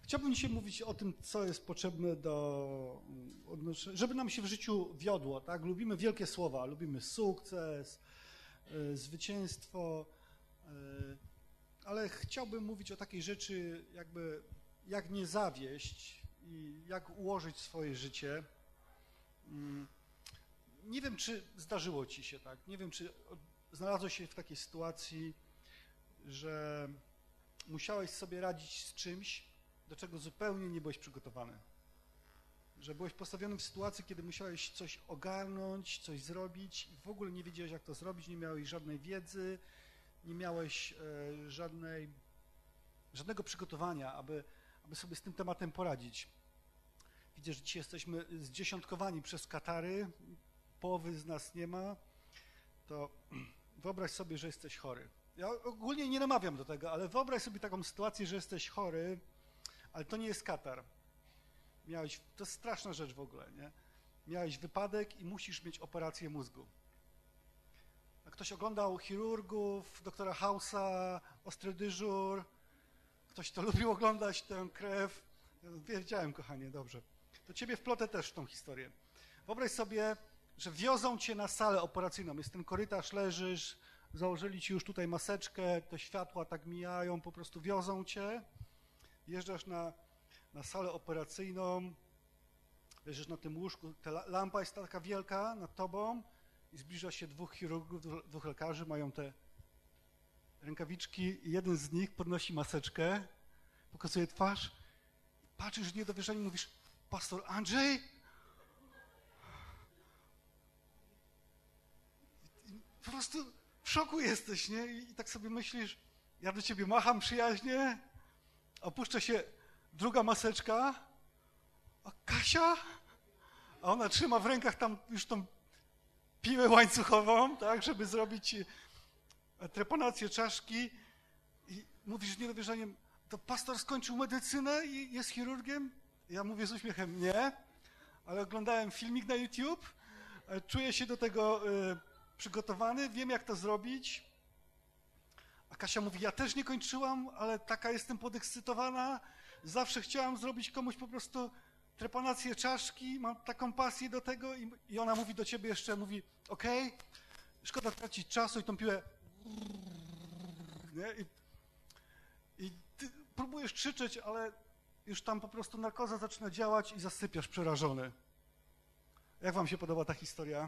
Chciałbym dzisiaj mówić o tym, co jest potrzebne żeby nam się w życiu wiodło, tak? Lubimy wielkie słowa, lubimy sukces, zwycięstwo, ale chciałbym mówić o takiej rzeczy, jakby jak nie zawieść i jak ułożyć swoje życie. Nie wiem, czy zdarzyło ci się tak, nie wiem, czy znalazłeś się w takiej sytuacji, że musiałeś sobie radzić z czymś, do czego zupełnie nie byłeś przygotowany. Że byłeś postawiony w sytuacji, kiedy musiałeś coś ogarnąć, coś zrobić i w ogóle nie wiedziałeś, jak to zrobić, nie miałeś żadnej wiedzy, nie miałeś żadnego przygotowania, aby sobie z tym tematem poradzić. Widzę, że dzisiaj jesteśmy zdziesiątkowani przez Katary, połowy z nas nie ma, to wyobraź sobie, że jesteś chory. Ja ogólnie nie namawiam do tego, ale wyobraź sobie taką sytuację, że jesteś chory, ale to nie jest katar. To jest straszna rzecz w ogóle, nie? Miałeś wypadek i musisz mieć operację mózgu. A ktoś oglądał chirurgów, doktora House'a, Ostry dyżur, ktoś to lubił oglądać tę krew. Wiedziałem, kochanie, dobrze. To ciebie wplotę też w tą historię. Wyobraź sobie, że wiozą cię na salę operacyjną, jest ten korytarz, leżysz, założyli ci już tutaj maseczkę, te światła tak mijają, po prostu wiozą cię, jeżdżasz na salę operacyjną, leżysz na tym łóżku, ta lampa jest taka wielka nad tobą i zbliża się dwóch chirurgów, dwóch lekarzy, mają te rękawiczki i jeden z nich podnosi maseczkę, pokazuje twarz, patrzysz w niedowierzanie i mówisz: pastor Andrzej? Po prostu w szoku jesteś, nie? I tak sobie myślisz, ja do ciebie macham przyjaźnie, opuszcza się druga maseczka, a Kasia? A ona trzyma w rękach tam już tą piłę łańcuchową, tak, żeby zrobić trepanację czaszki i mówisz z niedowierzaniem: to pastor skończył medycynę i jest chirurgiem? Ja mówię z uśmiechem: nie, ale oglądałem filmik na YouTube, czuję się do tego przygotowany, wiem, jak to zrobić. A Kasia mówi: ja też nie kończyłam, ale taka jestem podekscytowana, zawsze chciałam zrobić komuś po prostu trepanację czaszki, mam taką pasję do tego i ona mówi do ciebie jeszcze, mówi: okej, szkoda tracić czasu i tą piłę, nie? I ty próbujesz krzyczeć, ale już tam po prostu narkoza zaczyna działać i zasypiasz przerażony. Jak wam się podoba ta historia?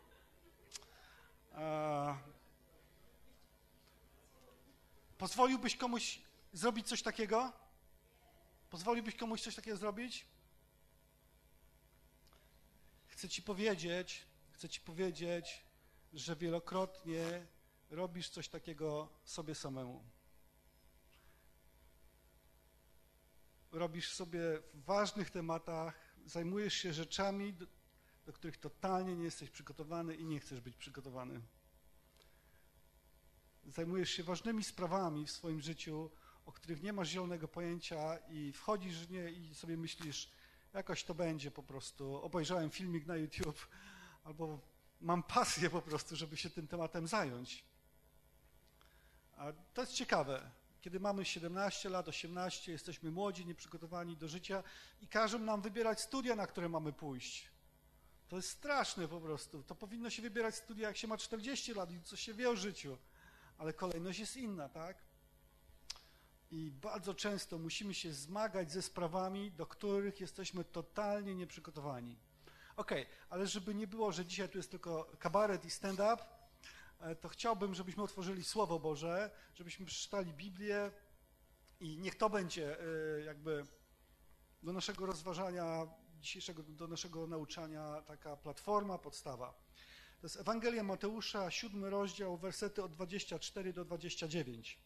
Pozwoliłbyś komuś zrobić coś takiego? Pozwoliłbyś komuś coś takiego zrobić? Chcę ci powiedzieć, że wielokrotnie robisz coś takiego sobie samemu. Robisz sobie w ważnych tematach, zajmujesz się rzeczami, do których totalnie nie jesteś przygotowany i nie chcesz być przygotowany. Zajmujesz się ważnymi sprawami w swoim życiu, o których nie masz zielonego pojęcia i wchodzisz w nie i sobie myślisz: jakoś to będzie po prostu. Obejrzałem filmik na YouTube albo mam pasję po prostu, żeby się tym tematem zająć. A to jest ciekawe. Kiedy mamy 17 lat, 18, jesteśmy młodzi, nieprzygotowani do życia i każą nam wybierać studia, na które mamy pójść. To jest straszne po prostu. To powinno się wybierać studia, jak się ma 40 lat i coś się wie o życiu. Ale kolejność jest inna, tak? I bardzo często musimy się zmagać ze sprawami, do których jesteśmy totalnie nieprzygotowani. Okej, ale żeby nie było, że dzisiaj tu jest tylko kabaret i stand-up, to chciałbym, żebyśmy otworzyli Słowo Boże, żebyśmy przeczytali Biblię i niech to będzie jakby do naszego rozważania dzisiejszego, do naszego nauczania taka platforma, podstawa. To jest Ewangelia Mateusza, 7 rozdział, wersety od 24 do 29.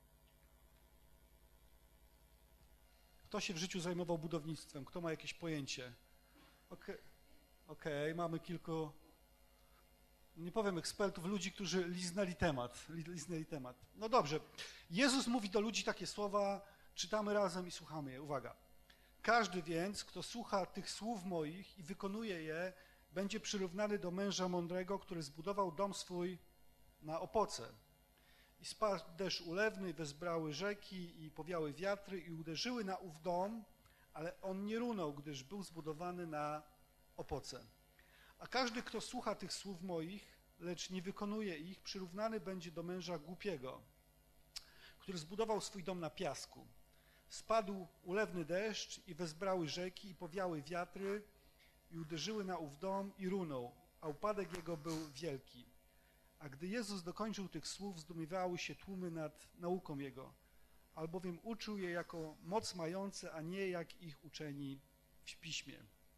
Kto się w życiu zajmował budownictwem? Kto ma jakieś pojęcie? Okej, mamy kilku, nie powiem ekspertów, ludzi, którzy liznęli temat. No dobrze. Jezus mówi do ludzi takie słowa, czytamy razem i słuchamy je. Uwaga. Każdy więc, kto słucha tych słów moich i wykonuje je, będzie przyrównany do męża mądrego, który zbudował dom swój na opoce. I spadł deszcz ulewny, i wezbrały rzeki, i powiały wiatry, i uderzyły na ów dom, ale on nie runął, gdyż był zbudowany na opoce. A każdy, kto słucha tych słów moich, lecz nie wykonuje ich, przyrównany będzie do męża głupiego, który zbudował swój dom na piasku. Spadł ulewny deszcz i wezbrały rzeki i powiały wiatry i uderzyły na ów dom i runął, a upadek jego był wielki. A gdy Jezus dokończył tych słów, zdumiewały się tłumy nad nauką Jego, albowiem uczył je jako moc mające, a nie jak ich uczeni w Piśmie.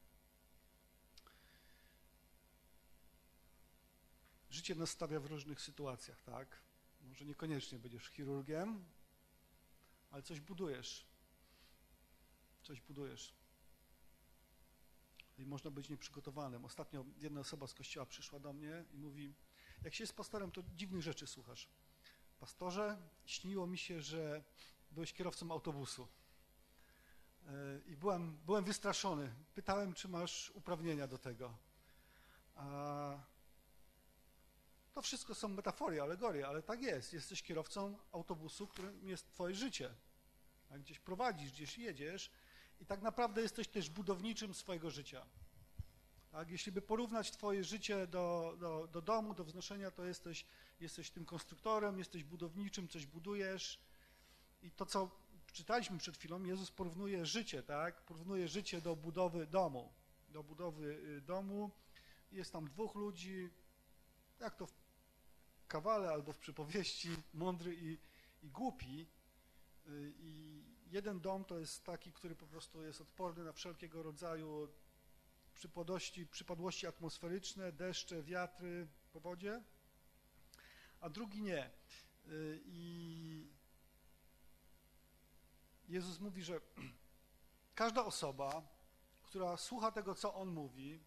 Życie nas stawia w różnych sytuacjach, tak? Może niekoniecznie będziesz chirurgiem, ale coś budujesz. Coś budujesz. I można być nieprzygotowanym. Ostatnio jedna osoba z kościoła przyszła do mnie i mówi: jak się jest pastorem, to dziwnych rzeczy słuchasz. Pastorze, śniło mi się, że byłeś kierowcą autobusu. I byłem wystraszony. Pytałem, czy masz uprawnienia do tego. A to wszystko są metafory, alegorie, ale tak jest. Jesteś kierowcą autobusu, którym jest twoje życie. A gdzieś prowadzisz, gdzieś jedziesz i tak naprawdę jesteś też budowniczym swojego życia. Tak? Jeśli by porównać twoje życie do domu, do wznoszenia, to jesteś tym konstruktorem, jesteś budowniczym, coś budujesz. I to, co czytaliśmy przed chwilą, Jezus porównuje życie, tak? Porównuje życie do budowy domu. Do budowy domu. Jest tam dwóch ludzi, jak to w kawale albo w przypowieści, mądry i głupi. I jeden dom to jest taki, który po prostu jest odporny na wszelkiego rodzaju przypadłości atmosferyczne, deszcze, wiatry, powodzie, a drugi nie. I Jezus mówi, że każda osoba, która słucha tego, co On mówi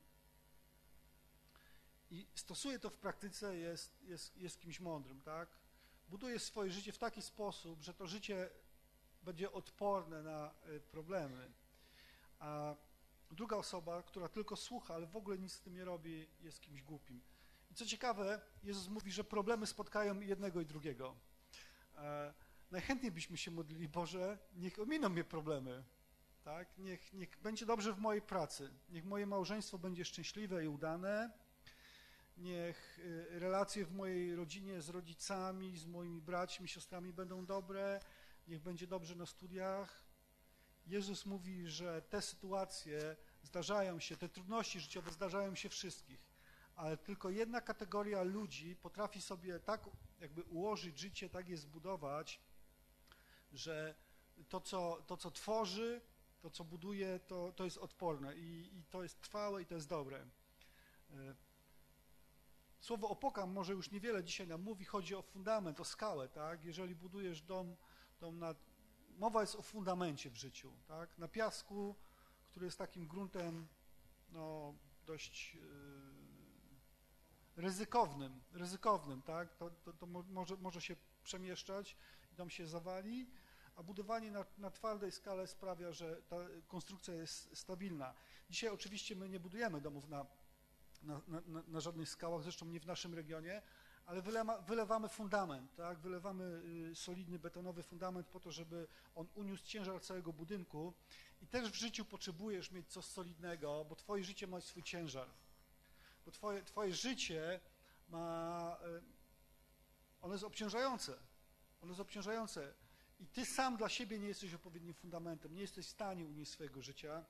i stosuje to w praktyce, jest kimś mądrym, tak? Buduje swoje życie w taki sposób, że to życie będzie odporne na problemy. A druga osoba, która tylko słucha, ale w ogóle nic z tym nie robi, jest kimś głupim. I co ciekawe, Jezus mówi, że problemy spotkają jednego i drugiego. Najchętniej byśmy się modlili: Boże, niech ominą mnie problemy, tak? Niech będzie dobrze w mojej pracy, niech moje małżeństwo będzie szczęśliwe i udane, niech relacje w mojej rodzinie z rodzicami, z moimi braćmi, siostrami będą dobre, niech będzie dobrze na studiach. Jezus mówi, że te sytuacje zdarzają się, te trudności życiowe zdarzają się wszystkich, ale tylko jedna kategoria ludzi potrafi sobie tak jakby ułożyć życie, tak je zbudować, że to co tworzy, to, co buduje, to jest odporne i to jest trwałe i to jest dobre. Słowo opoka może już niewiele dzisiaj nam mówi, chodzi o fundament, o skałę, tak? Jeżeli budujesz dom mowa jest o fundamencie w życiu, tak? Na piasku, który jest takim gruntem dość ryzykownym, tak? To może się przemieszczać, dom się zawali, a budowanie na twardej skale sprawia, że ta konstrukcja jest stabilna. Dzisiaj oczywiście my nie budujemy domów na żadnych skałach, zresztą nie w naszym regionie, ale wylewamy fundament, tak? Wylewamy solidny betonowy fundament po to, żeby on uniósł ciężar całego budynku. I też w życiu potrzebujesz mieć coś solidnego, bo twoje życie ma swój ciężar. Bo twoje życie ono jest obciążające. Ono jest obciążające. I ty sam dla siebie nie jesteś odpowiednim fundamentem, nie jesteś w stanie unieść swojego życia.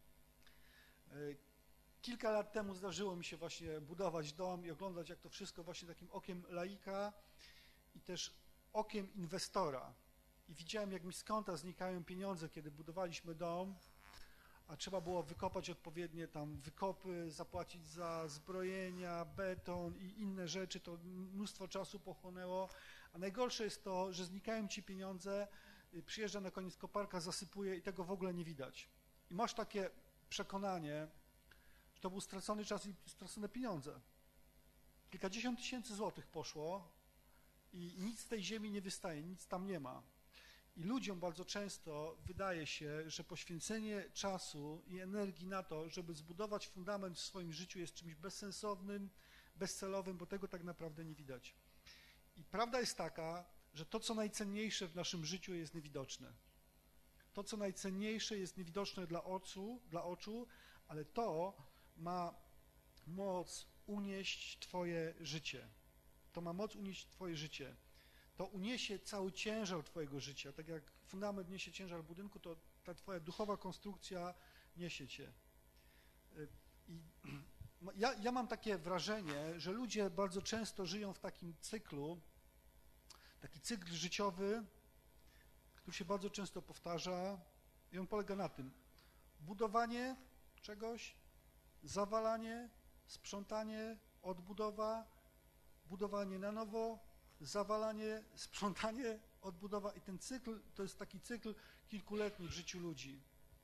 Kilka lat temu zdarzyło mi się właśnie budować dom i oglądać, jak to wszystko właśnie takim okiem laika i też okiem inwestora. I widziałem, jak mi z konta znikają pieniądze, kiedy budowaliśmy dom, a trzeba było wykopać odpowiednie tam wykopy, zapłacić za zbrojenia, beton i inne rzeczy. To mnóstwo czasu pochłonęło. A najgorsze jest to, że znikają ci pieniądze, przyjeżdża na koniec koparka, zasypuje i tego w ogóle nie widać. I masz takie przekonanie, że to był stracony czas i stracone pieniądze. Kilkadziesiąt tysięcy złotych poszło i nic z tej ziemi nie wystaje, nic tam nie ma. I ludziom bardzo często wydaje się, że poświęcenie czasu i energii na to, żeby zbudować fundament w swoim życiu, jest czymś bezsensownym, bezcelowym, bo tego tak naprawdę nie widać. I prawda jest taka, że to, co najcenniejsze w naszym życiu, jest niewidoczne. To, co najcenniejsze, jest niewidoczne dla oczu, ale to ma moc unieść Twoje życie. To ma moc unieść Twoje życie. To uniesie cały ciężar Twojego życia. Tak jak fundament niesie ciężar budynku, to ta Twoja duchowa konstrukcja niesie Cię. I ja mam takie wrażenie, że ludzie bardzo często żyją w takim cyklu, taki cykl życiowy, który się bardzo często powtarza i on polega na tym: budowanie czegoś, zawalanie, sprzątanie, odbudowa, budowanie na nowo, zawalanie, sprzątanie, odbudowa. I ten cykl to jest taki cykl kilkuletni w życiu ludzi.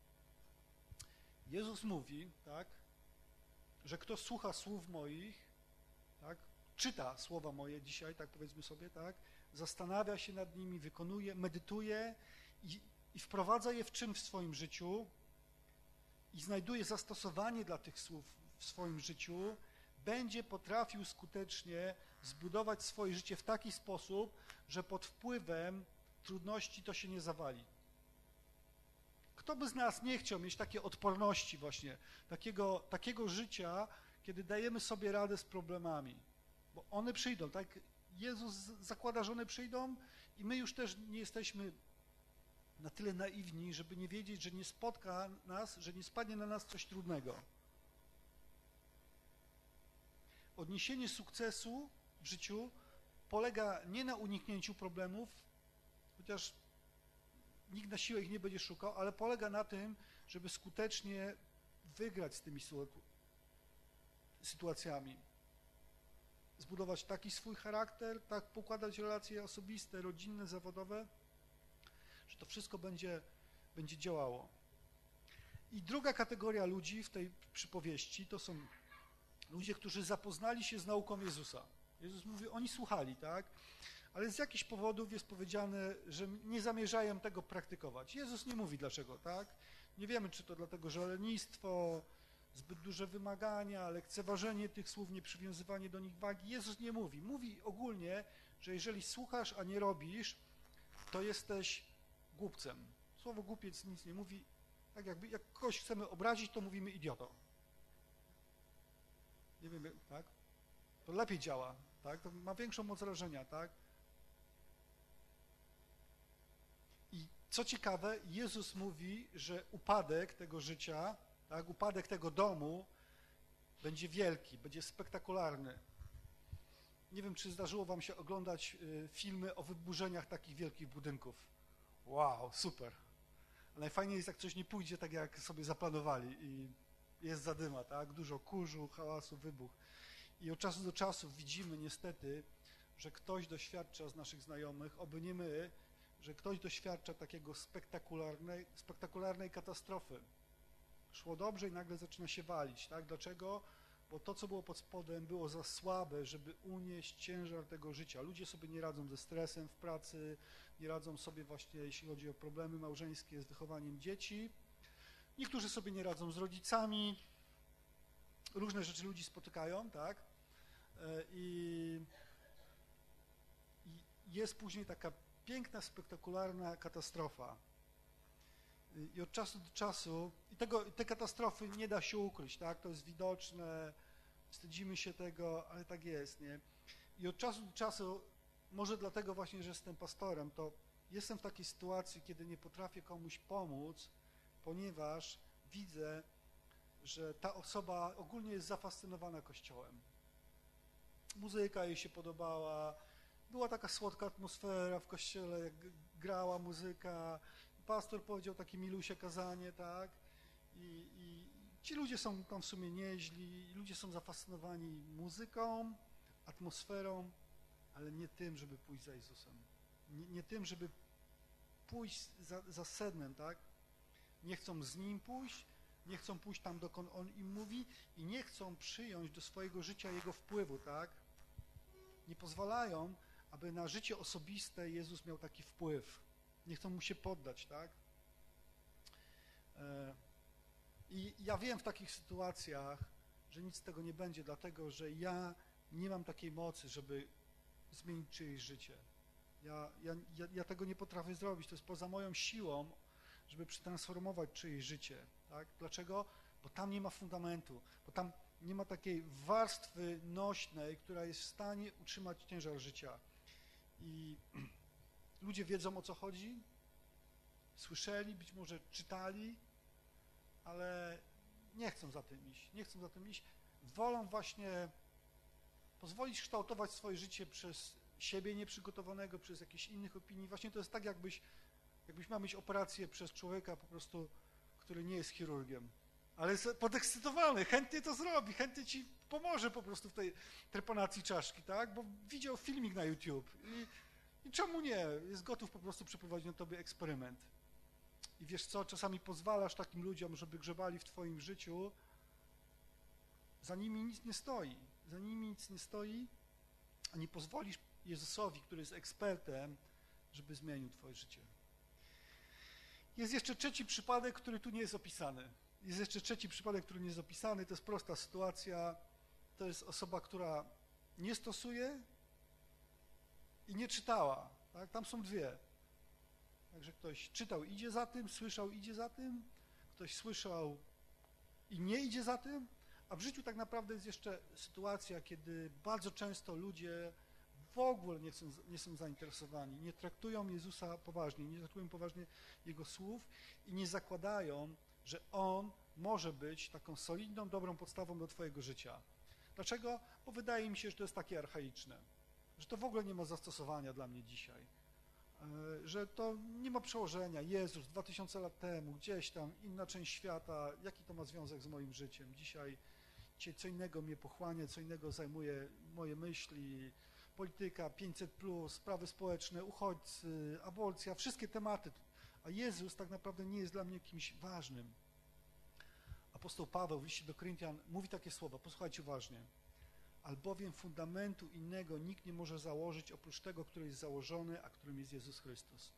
Jezus mówi, tak, że kto słucha słów moich, tak, czyta słowa moje dzisiaj, tak powiedzmy sobie, tak, zastanawia się nad nimi, wykonuje, medytuje i wprowadza je w czyn w swoim życiu i znajduje zastosowanie dla tych słów w swoim życiu, będzie potrafił skutecznie zbudować swoje życie w taki sposób, że pod wpływem trudności to się nie zawali. Kto by z nas nie chciał mieć takiej odporności właśnie, takiego życia, kiedy dajemy sobie radę z problemami, bo one przyjdą, tak? Jezus zakłada, że one przyjdą i my już też nie jesteśmy na tyle naiwni, żeby nie wiedzieć, że nie spotka nas, że nie spadnie na nas coś trudnego. Odniesienie sukcesu w życiu polega nie na uniknięciu problemów, chociaż nikt na siłę ich nie będzie szukał, ale polega na tym, żeby skutecznie wygrać z tymi sytuacjami. Zbudować taki swój charakter, tak pokładać relacje osobiste, rodzinne, zawodowe, że to wszystko będzie działało. I druga kategoria ludzi w tej przypowieści to są ludzie, którzy zapoznali się z nauką Jezusa. Jezus mówi, oni słuchali, tak? Ale z jakichś powodów jest powiedziane, że nie zamierzają tego praktykować. Jezus nie mówi dlaczego, tak? Nie wiemy, czy to dlatego, że lenistwo, zbyt duże wymagania, lekceważenie tych słów, nieprzywiązywanie do nich wagi. Jezus nie mówi. Mówi ogólnie, że jeżeli słuchasz, a nie robisz, to jesteś głupcem. Słowo głupiec nic nie mówi. Tak jakby, jak kogoś chcemy obrazić, to mówimy idioto. Nie wiem, tak? To lepiej działa, tak? To ma większą moc rażenia, tak? I co ciekawe, Jezus mówi, że upadek tego życia, tak, upadek tego domu będzie wielki, będzie spektakularny. Nie wiem, czy zdarzyło wam się oglądać filmy o wyburzeniach takich wielkich budynków. Wow, super. A najfajniej jest, jak coś nie pójdzie tak, jak sobie zaplanowali i jest zadyma, tak? Dużo kurzu, hałasu, wybuch. I od czasu do czasu widzimy niestety, że ktoś doświadcza z naszych znajomych, oby nie my, że ktoś doświadcza takiego spektakularnej katastrofy. Szło dobrze i nagle zaczyna się walić, tak? Dlaczego? Bo to, co było pod spodem, było za słabe, żeby unieść ciężar tego życia. Ludzie sobie nie radzą ze stresem w pracy, nie radzą sobie właśnie, jeśli chodzi o problemy małżeńskie, z wychowaniem dzieci. Niektórzy sobie nie radzą z rodzicami. Różne rzeczy ludzi spotykają, tak? I jest później taka piękna, spektakularna katastrofa. I od czasu do czasu, tej katastrofy nie da się ukryć, tak? To jest widoczne, wstydzimy się tego, ale tak jest, nie? I od czasu do czasu, może dlatego właśnie, że jestem pastorem, to jestem w takiej sytuacji, kiedy nie potrafię komuś pomóc, ponieważ widzę, że ta osoba ogólnie jest zafascynowana Kościołem. Muzyka jej się podobała, była taka słodka atmosfera w kościele, jak grała muzyka, pastor powiedział takie milusie kazanie, tak? I ci ludzie są tam w sumie nieźli, ludzie są zafascynowani muzyką, atmosferą, ale nie tym, żeby pójść za Jezusem. Nie tym, żeby pójść za sednem, tak? Nie chcą z Nim pójść, nie chcą pójść tam, dokąd On im mówi i nie chcą przyjąć do swojego życia Jego wpływu, tak? Nie pozwalają, aby na życie osobiste Jezus miał taki wpływ. Nie chcą Mu się poddać, tak? I ja wiem w takich sytuacjach, że nic z tego nie będzie, dlatego że ja nie mam takiej mocy, żeby zmienić czyjeś życie. Ja tego nie potrafię zrobić, to jest poza moją siłą, żeby przetransformować czyjeś życie. Tak? Dlaczego? Bo tam nie ma fundamentu, bo tam nie ma takiej warstwy nośnej, która jest w stanie utrzymać ciężar życia. I ludzie wiedzą, o co chodzi, słyszeli, być może czytali, ale nie chcą za tym iść, wolą właśnie pozwolić kształtować swoje życie przez siebie nieprzygotowanego, przez jakichś innych opinii. Właśnie to jest tak, jakbyś miał mieć operację przez człowieka po prostu, który nie jest chirurgiem, ale jest podekscytowany, chętnie to zrobi, chętnie ci pomoże po prostu w tej trepanacji czaszki, tak? Bo widział filmik na YouTube i czemu nie? Jest gotów po prostu przeprowadzić na tobie eksperyment. I wiesz co, czasami pozwalasz takim ludziom, żeby grzebali w twoim życiu, za nimi nic nie stoi, a nie pozwolisz Jezusowi, który jest ekspertem, żeby zmienił twoje życie. Jest jeszcze trzeci przypadek, który tu nie jest opisany. To jest prosta sytuacja. To jest osoba, która nie stosuje i nie czytała. Tak? Tam są dwie. Także ktoś czytał, idzie za tym, słyszał, idzie za tym, ktoś słyszał i nie idzie za tym, a w życiu tak naprawdę jest jeszcze sytuacja, kiedy bardzo często ludzie w ogóle nie są zainteresowani, nie traktują Jezusa poważnie, nie traktują poważnie Jego słów i nie zakładają, że On może być taką solidną, dobrą podstawą do twojego życia. Dlaczego? Bo wydaje mi się, że to jest takie archaiczne, że to w ogóle nie ma zastosowania dla mnie dzisiaj, że to nie ma przełożenia. Jezus 2000 lat temu, gdzieś tam, inna część świata, jaki to ma związek z moim życiem? Dzisiaj co innego mnie pochłania, co innego zajmuje moje myśli, polityka, 500+, sprawy społeczne, uchodźcy, aborcja, wszystkie tematy. A Jezus tak naprawdę nie jest dla mnie kimś ważnym. Apostoł Paweł w liście do Koryntian mówi takie słowa, posłuchajcie uważnie. Albowiem fundamentu innego nikt nie może założyć oprócz tego, który jest założony, a którym jest Jezus Chrystus.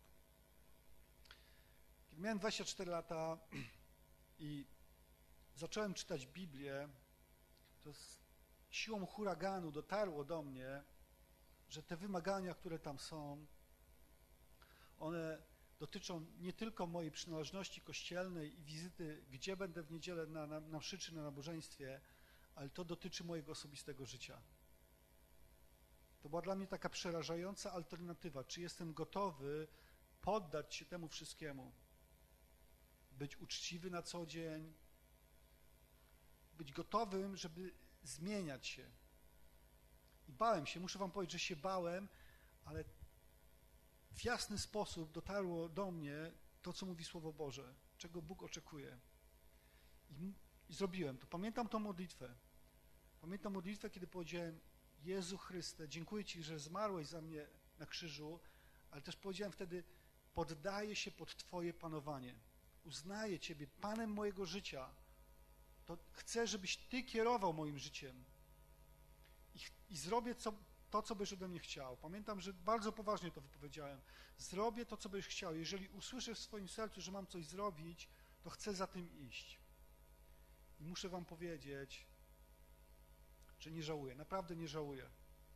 Kiedy miałem 24 lata i zacząłem czytać Biblię, to z siłą huraganu dotarło do mnie, że te wymagania, które tam są, one dotyczą nie tylko mojej przynależności kościelnej i wizyty, gdzie będę w niedzielę na mszy czy na nabożeństwie, ale to dotyczy mojego osobistego życia. To była dla mnie taka przerażająca alternatywa. Czy jestem gotowy poddać się temu wszystkiemu? Być uczciwy na co dzień, być gotowym, żeby zmieniać się. I bałem się, muszę wam powiedzieć, że się bałem, ale w jasny sposób dotarło do mnie to, co mówi Słowo Boże, czego Bóg oczekuje. I zrobiłem to. Pamiętam tą modlitwę. Pamiętam modlitwę, kiedy powiedziałem: Jezu Chryste, dziękuję Ci, że zmarłeś za mnie na krzyżu, ale też powiedziałem wtedy: poddaję się pod Twoje panowanie. Uznaję Ciebie Panem mojego życia. To chcę, żebyś Ty kierował moim życiem. I zrobię to, co byś ode mnie chciał. Pamiętam, że bardzo poważnie to wypowiedziałem. Zrobię to, co byś chciał. Jeżeli usłyszę w swoim sercu, że mam coś zrobić, to chcę za tym iść. I muszę wam powiedzieć, że nie żałuję. Naprawdę nie żałuję.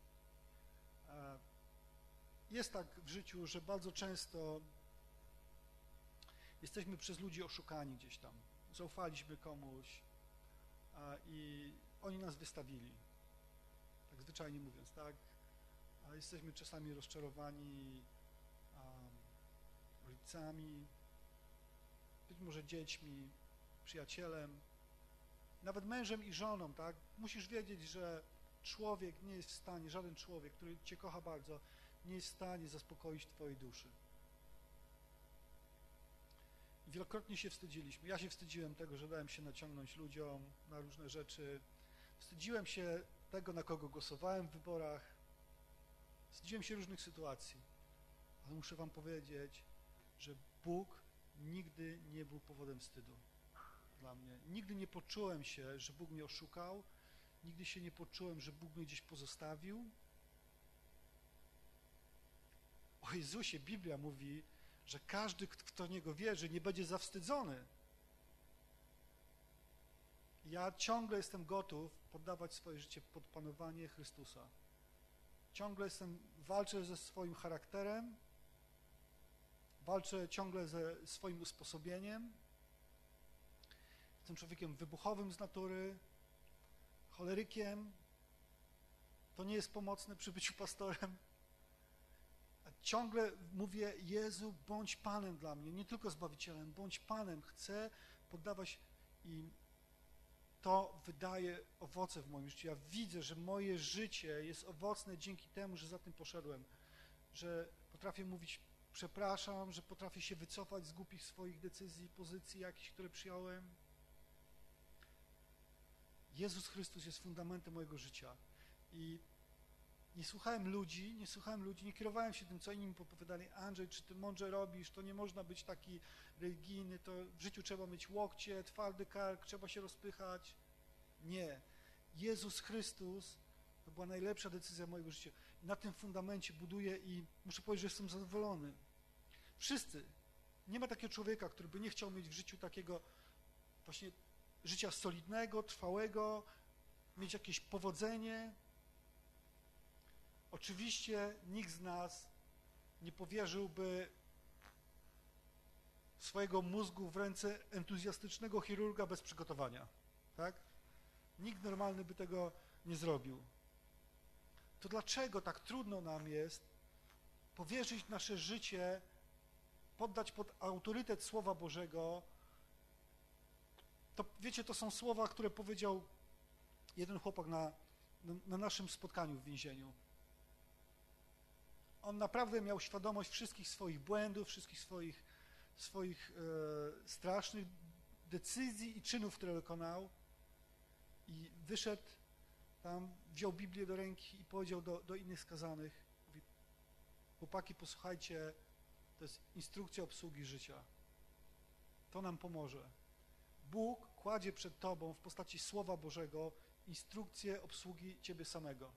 Jest tak w życiu, że bardzo często jesteśmy przez ludzi oszukani gdzieś tam. Zaufaliśmy komuś i oni nas wystawili. Tak zwyczajnie mówiąc, tak? A jesteśmy czasami rozczarowani rodzicami, być może dziećmi, przyjacielem, nawet mężem i żoną, tak? Musisz wiedzieć, że człowiek nie jest w stanie, żaden człowiek, który Cię kocha bardzo, nie jest w stanie zaspokoić Twojej duszy. I wielokrotnie się wstydziliśmy. Ja się wstydziłem tego, że dałem się naciągnąć ludziom na różne rzeczy. Wstydziłem się tego, na kogo głosowałem w wyborach. Wstydziłem się różnych sytuacji. Ale muszę wam powiedzieć, że Bóg nigdy nie był powodem wstydu dla mnie. Nigdy nie poczułem się, że Bóg mnie oszukał. Nigdy się nie poczułem, że Bóg mnie gdzieś pozostawił. O Jezusie Biblia mówi, że każdy, kto w Niego wierzy, nie będzie zawstydzony. Ja ciągle jestem gotów poddawać swoje życie pod panowanie Chrystusa. Ciągle walczę ze swoim charakterem, walczę ciągle ze swoim usposobieniem. Jestem człowiekiem wybuchowym z natury, cholerykiem. To nie jest pomocne przy byciu pastorem. A ciągle mówię, Jezu, bądź Panem dla mnie, nie tylko Zbawicielem, bądź Panem. Chcę poddawać i to wydaje owoce w moim życiu. Ja widzę, że moje życie jest owocne dzięki temu, że za tym poszedłem, że potrafię mówić przepraszam, że potrafię się wycofać z głupich swoich decyzji, pozycji jakichś, które przyjąłem. Jezus Chrystus jest fundamentem mojego życia i nie słuchałem ludzi, nie kierowałem się tym, co inni mi powiadali. Andrzej, czy ty mądrze robisz, to nie można być taki religijny, to w życiu trzeba mieć łokcie, twardy kark, trzeba się rozpychać. Nie. Jezus Chrystus to była najlepsza decyzja mojego życia. Na tym fundamencie buduję i muszę powiedzieć, że jestem zadowolony. Wszyscy. Nie ma takiego człowieka, który by nie chciał mieć w życiu takiego właśnie życia solidnego, trwałego, mieć jakieś powodzenie. Oczywiście nikt z nas nie powierzyłby swojego mózgu w ręce entuzjastycznego chirurga bez przygotowania, tak? Nikt normalny by tego nie zrobił. To dlaczego tak trudno nam jest powierzyć nasze życie, poddać pod autorytet Słowa Bożego? To wiecie, to są słowa, które powiedział jeden chłopak na naszym spotkaniu w więzieniu. On naprawdę miał świadomość wszystkich swoich błędów, wszystkich swoich strasznych decyzji i czynów, które dokonał, i wyszedł tam, wziął Biblię do ręki i powiedział do innych skazanych, mówi, chłopaki, posłuchajcie, to jest instrukcja obsługi życia. To nam pomoże. Bóg kładzie przed tobą w postaci Słowa Bożego instrukcję obsługi ciebie samego.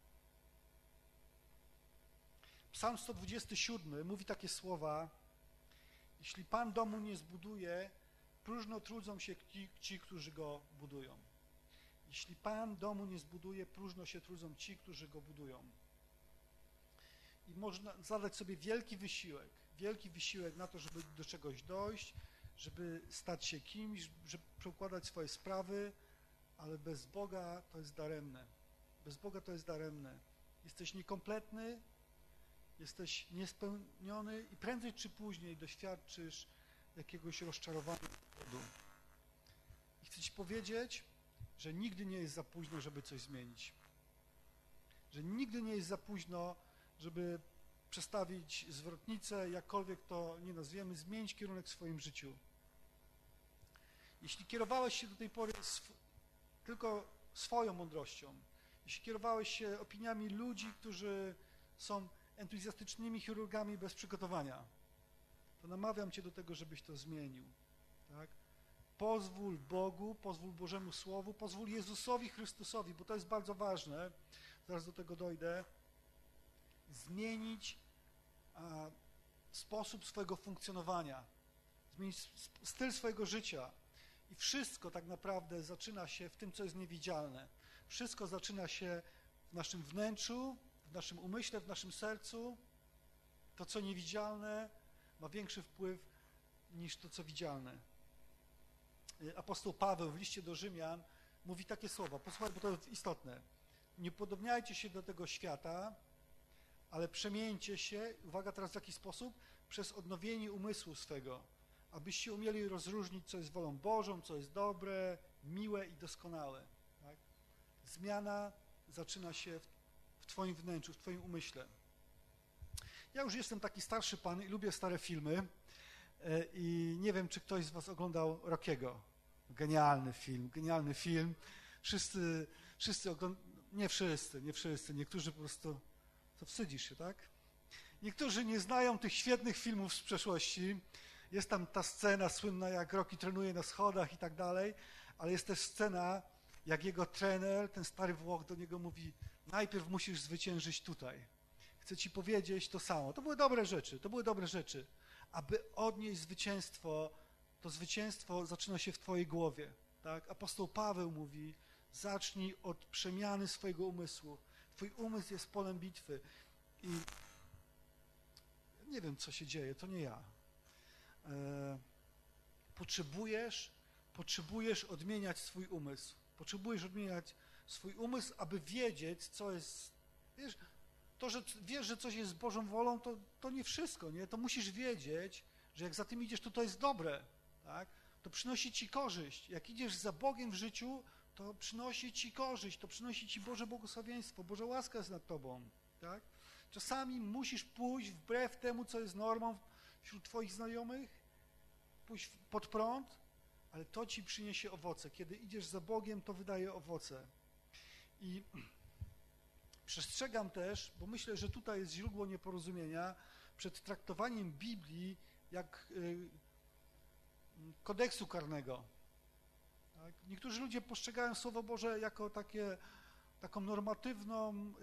Psalm 127 mówi takie słowa: jeśli Pan domu nie zbuduje, próżno trudzą się ci, którzy go budują. Jeśli Pan domu nie zbuduje, próżno się trudzą ci, którzy go budują. I można zadać sobie wielki wysiłek na to, żeby do czegoś dojść, żeby stać się kimś, żeby przekładać swoje sprawy, ale bez Boga to jest daremne. Bez Boga to jest daremne. Jesteś niekompletny, jesteś niespełniony i prędzej czy później doświadczysz jakiegoś rozczarowania. I chcę ci powiedzieć, że nigdy nie jest za późno, żeby coś zmienić. Że nigdy nie jest za późno, żeby przestawić zwrotnicę, jakkolwiek to nie nazwiemy, zmienić kierunek w swoim życiu. Jeśli kierowałeś się do tej pory tylko swoją mądrością, jeśli kierowałeś się opiniami ludzi, którzy są entuzjastycznymi chirurgami bez przygotowania, to namawiam cię do tego, żebyś to zmienił. Tak? Pozwól Bogu, pozwól Bożemu Słowu, pozwól Jezusowi Chrystusowi, bo to jest bardzo ważne, zaraz do tego dojdę, zmienić sposób swojego funkcjonowania, zmienić styl swojego życia. I wszystko tak naprawdę zaczyna się w tym, co jest niewidzialne. Wszystko zaczyna się w naszym wnętrzu, w naszym umyśle, w naszym sercu. To, co niewidzialne, ma większy wpływ niż to, co widzialne. Apostoł Paweł w liście do Rzymian mówi takie słowa, posłuchaj, bo to jest istotne. Nie podobniajcie się do tego świata, ale przemieńcie się, uwaga teraz w jaki sposób, przez odnowienie umysłu swego, abyście umieli rozróżnić, co jest wolą Bożą, co jest dobre, miłe i doskonałe. Tak? Zmiana zaczyna się w twoim wnętrzu, w twoim umyśle. Ja już jestem taki starszy pan i lubię stare filmy i nie wiem, czy ktoś z was oglądał Rockiego. Genialny film. Wszyscy oglądają, nie wszyscy, niektórzy po prostu, to wstydzisz się, tak? Niektórzy nie znają tych świetnych filmów z przeszłości. Jest tam ta scena słynna, jak Rocky trenuje na schodach i tak dalej, ale jest też scena, jak jego trener, ten stary Włoch, do niego mówi: najpierw musisz zwyciężyć tutaj. Chcę ci powiedzieć to samo. To były dobre rzeczy. Aby odnieść zwycięstwo, to zwycięstwo zaczyna się w twojej głowie. Tak? Apostoł Paweł mówi: zacznij od przemiany swojego umysłu. Twój umysł jest polem bitwy i nie wiem, co się dzieje, to nie ja. Potrzebujesz odmieniać swój umysł. Potrzebujesz odmieniać swój umysł, aby wiedzieć, co jest... Wiesz, to, że wiesz, że coś jest Bożą wolą, to nie wszystko, nie? To musisz wiedzieć, że jak za tym idziesz, to jest dobre, tak? To przynosi ci korzyść. Jak idziesz za Bogiem w życiu, to przynosi ci korzyść, to przynosi ci Boże błogosławieństwo, Boża łaska jest nad tobą, tak? Czasami musisz pójść wbrew temu, co jest normą wśród twoich znajomych, pójść pod prąd, ale to ci przyniesie owoce. Kiedy idziesz za Bogiem, to wydaje owoce. I przestrzegam też, bo myślę, że tutaj jest źródło nieporozumienia, przed traktowaniem Biblii jak kodeksu karnego. Tak? Niektórzy ludzie postrzegają Słowo Boże jako taką normatywną,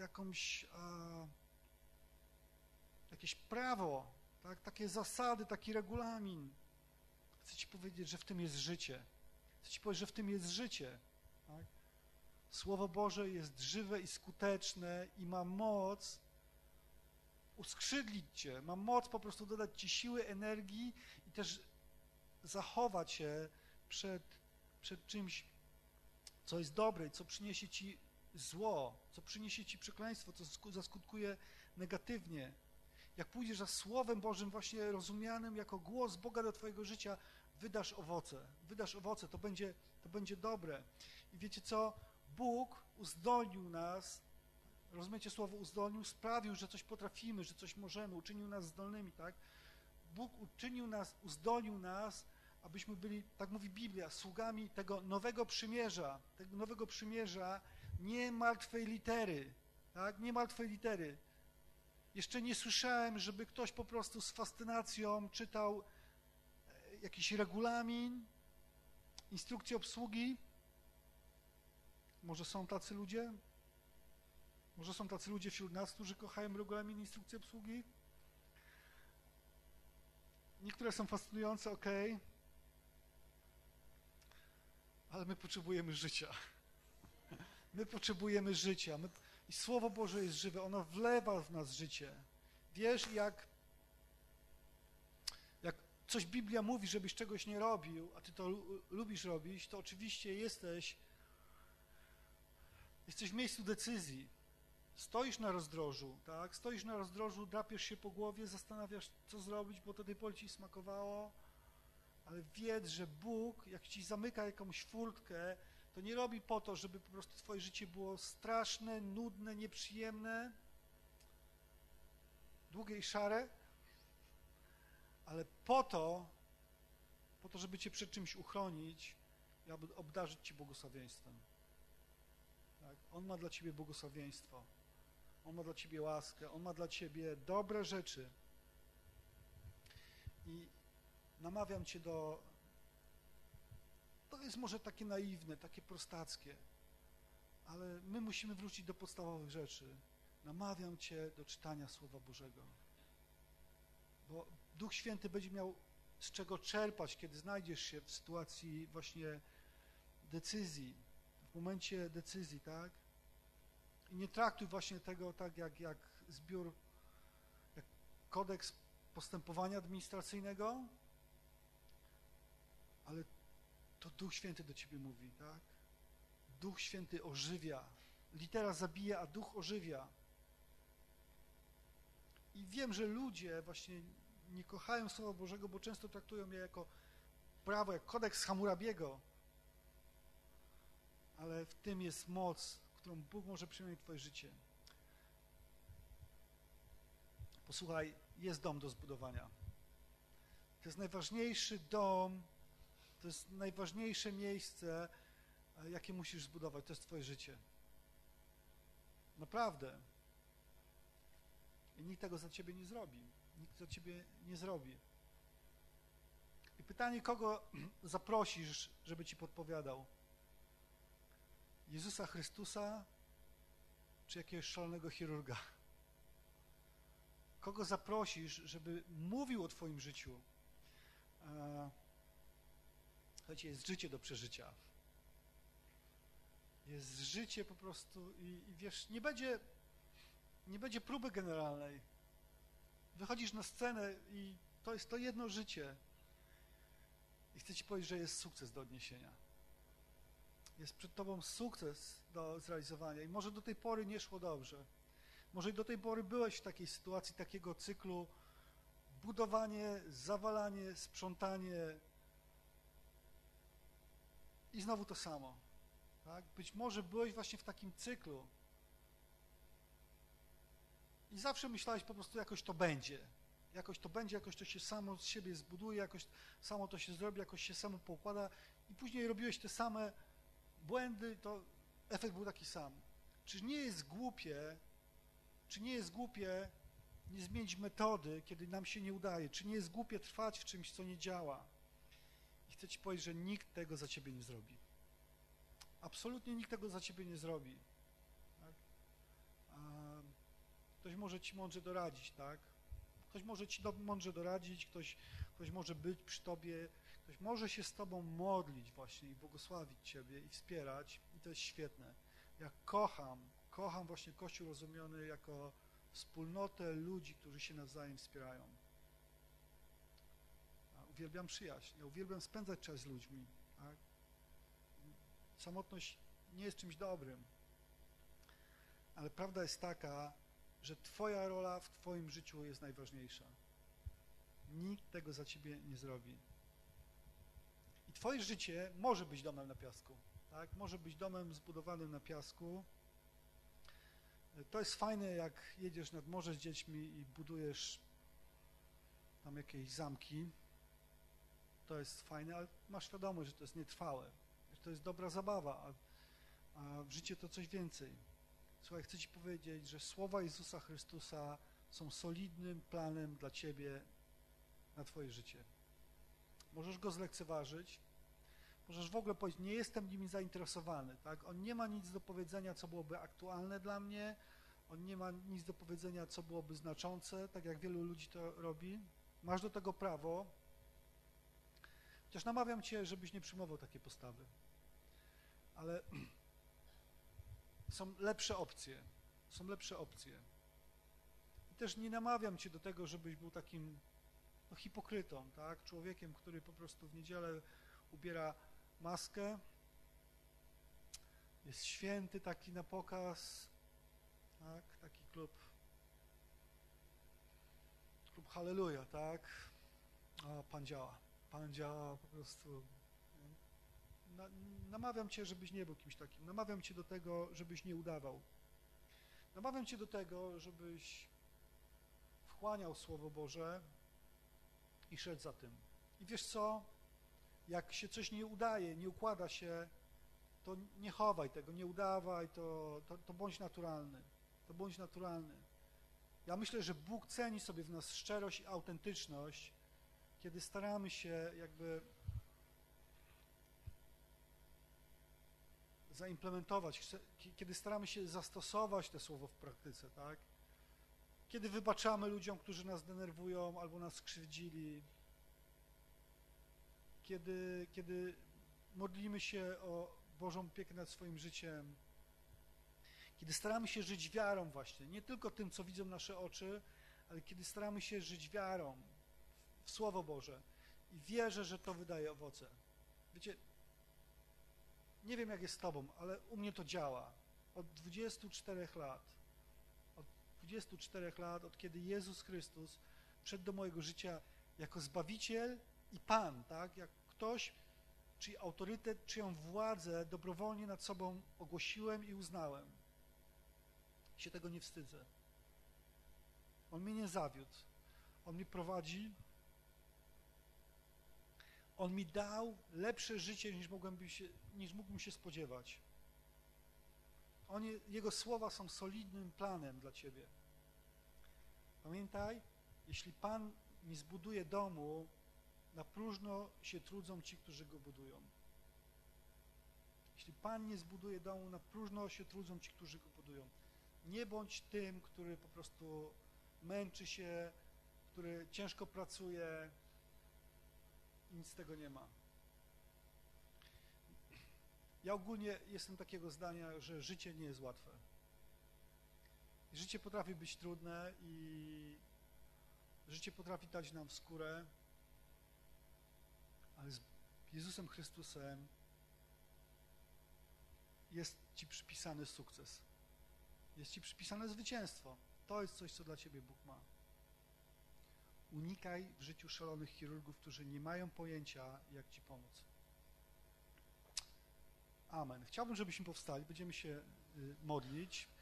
jakieś prawo, tak? Takie zasady, taki regulamin. Chcę ci powiedzieć, że w tym jest życie. Chcę ci powiedzieć, że w tym jest życie. Tak? Słowo Boże jest żywe i skuteczne i ma moc uskrzydlić cię, ma moc po prostu dodać ci siły, energii i też zachować się przed czymś, co jest dobre i co przyniesie ci zło, co przyniesie ci przekleństwo, co zaskutkuje negatywnie. Jak pójdziesz za Słowem Bożym właśnie rozumianym jako głos Boga do twojego życia, wydasz owoce, to będzie dobre. I wiecie co? Bóg uzdolnił nas, rozumiecie słowo uzdolnił, sprawił, że coś potrafimy, że coś możemy, uczynił nas zdolnymi, tak? Bóg uzdolnił nas, abyśmy byli, tak mówi Biblia, sługami tego nowego przymierza, nie martwej litery, tak? Nie martwej litery. Jeszcze nie słyszałem, żeby ktoś po prostu z fascynacją czytał jakiś regulamin, instrukcję obsługi. Może są tacy ludzie? Może są tacy ludzie wśród nas, którzy kochają regulamin, instrukcję obsługi? Niektóre są fascynujące, okej. Ale my potrzebujemy życia. My potrzebujemy życia. I Słowo Boże jest żywe, ono wlewa w nas życie. Wiesz, jak coś Biblia mówi, żebyś czegoś nie robił, a ty to lubisz robić, to oczywiście jesteś w miejscu decyzji. Stoisz na rozdrożu, tak? Stoisz na rozdrożu, drapiesz się po głowie, zastanawiasz, co zrobić, bo do tej pory ci smakowało, ale wiedz, że Bóg, jak ci zamyka jakąś furtkę, to nie robi po to, żeby po prostu twoje życie było straszne, nudne, nieprzyjemne, długie i szare, ale po to, żeby cię przed czymś uchronić i aby obdarzyć ci błogosławieństwem. Tak? On ma dla ciebie błogosławieństwo. On ma dla ciebie łaskę. On ma dla ciebie dobre rzeczy. I namawiam cię to jest może takie naiwne, takie prostackie, ale my musimy wrócić do podstawowych rzeczy. Namawiam cię do czytania Słowa Bożego. Bo Duch Święty będzie miał z czego czerpać, kiedy znajdziesz się w sytuacji właśnie decyzji, w momencie decyzji, tak? I nie traktuj właśnie tego tak jak kodeks postępowania administracyjnego, ale to Duch Święty do ciebie mówi, tak? Duch Święty ożywia. Litera zabija, a Duch ożywia. I wiem, że ludzie właśnie nie kochają Słowa Bożego, bo często traktują je jako prawo, jak kodeks Hammurabiego. Ale w tym jest moc, którą Bóg może przemienić twoje życie. Posłuchaj, jest dom do zbudowania. To jest najważniejszy dom, to jest najważniejsze miejsce, jakie musisz zbudować. To jest twoje życie. Naprawdę. I nikt tego za ciebie nie zrobi. Nikt za ciebie nie zrobi. I pytanie, kogo zaprosisz, żeby ci podpowiadał? Jezusa Chrystusa, czy jakiegoś szalonego chirurga? Kogo zaprosisz, żeby mówił o twoim życiu? Słuchajcie, jest życie do przeżycia. Jest życie po prostu i wiesz, nie będzie Nie będzie próby generalnej. Wychodzisz na scenę i to jest to jedno życie. I chcę ci powiedzieć, że jest sukces do odniesienia. Jest przed tobą sukces do zrealizowania i może do tej pory nie szło dobrze. Może i do tej pory byłeś w takiej sytuacji, takiego cyklu budowanie, zawalanie, sprzątanie i znowu to samo. Tak? Być może byłeś właśnie w takim cyklu i zawsze myślałeś po prostu jakoś to będzie. Jakoś to będzie, jakoś to się samo z siebie zbuduje, jakoś samo to się zrobi, jakoś się samo poukłada i później robiłeś te same błędy, to efekt był taki sam. Czy nie jest głupie nie zmienić metody, kiedy nam się nie udaje? Czy nie jest głupie trwać w czymś, co nie działa? I chcę ci powiedzieć, że nikt tego za ciebie nie zrobi. Absolutnie nikt tego za ciebie nie zrobi. Tak? Ktoś może ci mądrze doradzić, tak? Ktoś może ci mądrze doradzić, ktoś może być przy tobie, ktoś może się z tobą modlić właśnie i błogosławić ciebie i wspierać i to jest świetne. Ja kocham właśnie Kościół rozumiany jako wspólnotę ludzi, którzy się nawzajem wspierają. Uwielbiam przyjaźń, ja uwielbiam spędzać czas z ludźmi. Tak? Samotność nie jest czymś dobrym, ale prawda jest taka, że twoja rola w twoim życiu jest najważniejsza. Nikt tego za ciebie nie zrobi. I twoje życie może być domem na piasku. Tak? Może być domem zbudowanym na piasku. To jest fajne, jak jedziesz nad morze z dziećmi i budujesz tam jakieś zamki. To jest fajne, ale masz świadomość, że to jest nietrwałe. Że to jest dobra zabawa, a w życiu to coś więcej. Słuchaj, chcę ci powiedzieć, że słowa Jezusa Chrystusa są solidnym planem dla ciebie na twoje życie. Możesz go zlekceważyć, możesz w ogóle powiedzieć, nie jestem nimi zainteresowany, tak? On nie ma nic do powiedzenia, co byłoby aktualne dla mnie, on nie ma nic do powiedzenia, co byłoby znaczące, tak jak wielu ludzi to robi. Masz do tego prawo, chociaż namawiam cię, żebyś nie przyjmował takiej postawy. Ale są lepsze opcje. I też nie namawiam cię do tego, żebyś był takim hipokrytą, tak? Człowiekiem, który po prostu w niedzielę ubiera maskę, jest święty taki na pokaz, tak? Taki klub Halleluja, tak? O, Pan działa po prostu. Namawiam cię, żebyś nie był kimś takim. Namawiam cię do tego, żebyś nie udawał. Namawiam cię do tego, żebyś wchłaniał Słowo Boże i szedł za tym. I wiesz co? Jak się coś nie udaje, nie układa się, to nie chowaj tego, nie udawaj, to bądź naturalny. To bądź naturalny. Ja myślę, że Bóg ceni sobie w nas szczerość i autentyczność, kiedy staramy się jakby zaimplementować, kiedy staramy się zastosować to słowo w praktyce, tak? Kiedy wybaczamy ludziom, którzy nas denerwują albo nas skrzywdzili, kiedy modlimy się o Bożą opiekę nad swoim życiem, kiedy staramy się żyć wiarą właśnie, nie tylko tym, co widzą nasze oczy, ale kiedy staramy się żyć wiarą w Słowo Boże i wierzę, że to wydaje owoce. Wiecie, nie wiem jak jest z tobą, ale u mnie to działa. Od 24 lat. Od 24 lat, od kiedy Jezus Chrystus wszedł do mojego życia jako Zbawiciel i Pan, tak? Jak ktoś, czyj autorytet, czyją władzę dobrowolnie nad sobą ogłosiłem i uznałem. Się tego nie wstydzę. On mnie nie zawiódł. On mnie prowadzi. On mi dał lepsze życie, niż mógłbym się spodziewać. Jego słowa są solidnym planem dla ciebie. Pamiętaj, jeśli Pan nie zbuduje domu, na próżno się trudzą ci, którzy go budują. Jeśli Pan nie zbuduje domu, na próżno się trudzą ci, którzy go budują. Nie bądź tym, który po prostu męczy się, który ciężko pracuje i nic z tego nie ma. Ja ogólnie jestem takiego zdania, że życie nie jest łatwe. Życie potrafi być trudne i życie potrafi dać nam w skórę, ale z Jezusem Chrystusem jest Ci przypisany sukces. Jest Ci przypisane zwycięstwo. To jest coś, co dla Ciebie Bóg ma. Unikaj w życiu szalonych chirurgów, którzy nie mają pojęcia, jak Ci pomóc. Amen. Chciałbym, żebyśmy powstali. Będziemy się modlić.